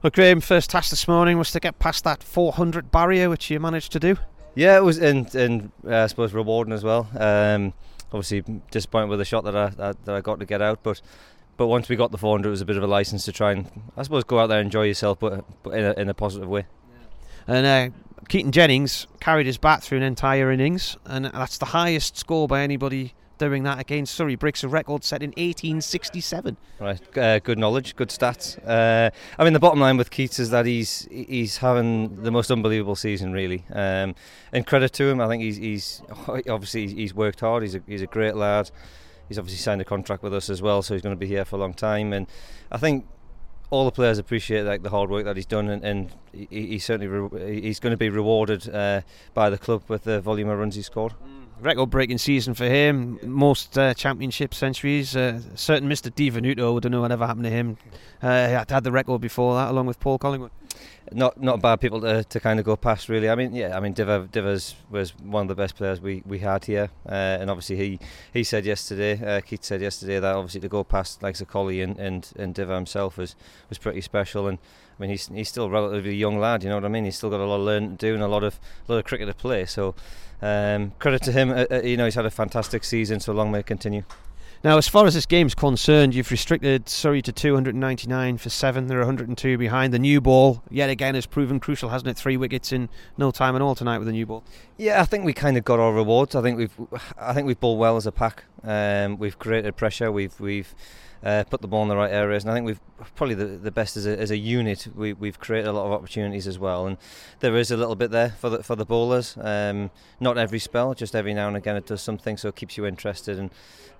Well, Graham, first task this morning was to get past that 400 barrier, which you managed to do. Yeah, it was, and I suppose rewarding as well. Obviously disappointed with the shot that I got to get out, but once we got the 400, it was a bit of a license to try and, I suppose, go out there and enjoy yourself, but in a positive way. And Keaton Jennings carried his bat through an entire innings, and that's the highest score by anybody doing that against Surrey. Breaks a record set in 1867. Right, good knowledge, good stats. I mean, the bottom line with Keats is that he's having the most unbelievable season, really. And credit to him. I think he's obviously he's worked hard. He's a great lad. He's obviously signed a contract with us as well, so he's going to be here for a long time. And I think all the players appreciate the hard work that he's done, and he's certainly he's going to be rewarded by the club with the volume of runs he scored. Record-breaking season for him, most championship centuries. Certain Mr. Di Venuto, I don't know whatever happened to him. Had the record before that, along with Paul Collingwood. Not bad people to kind of go past, really. I mean, Divers was one of the best players we had here, and obviously he said yesterday, Keith said yesterday, that obviously to go past like Collie and Diva himself was pretty special. And I mean, he's still a relatively young lad, you know what I mean. He's still got a lot of learning to do and a lot of cricket to play. So credit to him. He's had a fantastic season, so long may it continue. Now, as far as this game's concerned, you've restricted Surrey to 299 for 7. They're 102 behind. The new ball, yet again, has proven crucial, hasn't it? 3 wickets in no time at all tonight with the new ball. Yeah, I think we kind of got our rewards. I think we've bowled well as a pack. We've created pressure. We've put the ball in the right areas, and I think we've probably the best as a unit. We've created a lot of opportunities as well, and there is a little bit there for the bowlers. Not every spell, just every now and again it does something, so it keeps you interested. And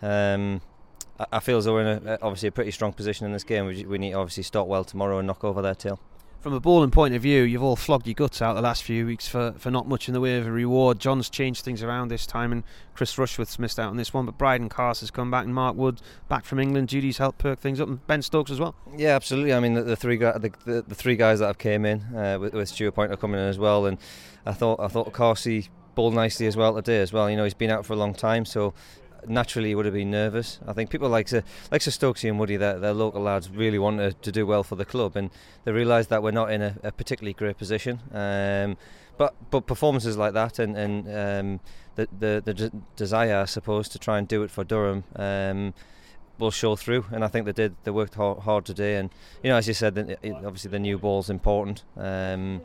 I feel as though we're in obviously a pretty strong position in this game. We need to obviously start well tomorrow and knock over their tail. From a bowling point of view, you've all flogged your guts out the last few weeks for not much in the way of a reward. John's changed things around this time, and Chris Rushworth's missed out on this one, but Bryden Carse has come back, and Mark Wood back from England. Judy's helped perk things up, and Ben Stokes as well. Yeah, absolutely. I mean, the three guys that have came in with Stuart Pointer coming in as well, and I thought Carsey bowled nicely as well today as well. You know, he's been out for a long time, so naturally he would have been nervous. I think people like Stokesy and Woody, their local lads, really wanted to do well for the club, and they realised that we're not in a particularly great position. But performances like that and the desire, I suppose, to try and do it for Durham will show through, and I think they did. They worked hard today, and as you said, obviously the new ball's important, and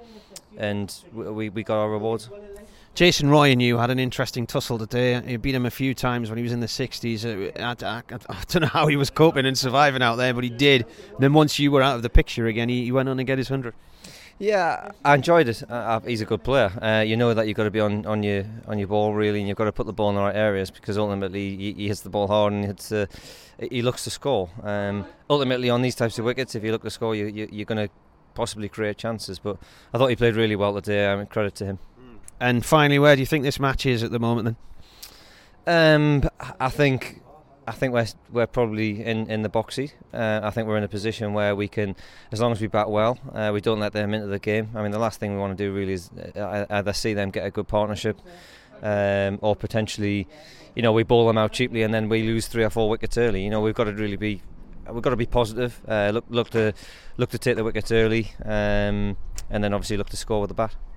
we got our rewards. Jason Roy and you had an interesting tussle today. You beat him a few times when he was in the 60s. I don't know how he was coping and surviving out there, but he did. And then once you were out of the picture again, he went on to get his 100. Yeah, I enjoyed it. He's a good player. You know that you've got to be on your ball, really, and you've got to put the ball in the right areas, because ultimately he hits the ball hard and he looks to score. Ultimately, on these types of wickets, if you look to score, you're going to possibly create chances. But I thought he played really well today. I mean, credit to him. And finally, where do you think this match is at the moment then? I think we're probably in the box seat. I think we're in a position where we can, as long as we bat well, we don't let them into the game. I mean, the last thing we want to do really is either see them get a good partnership, or potentially, we bowl them out cheaply and then we lose 3 or 4 wickets early. We've got to really be positive. Look to take the wickets early, and then obviously look to score with the bat.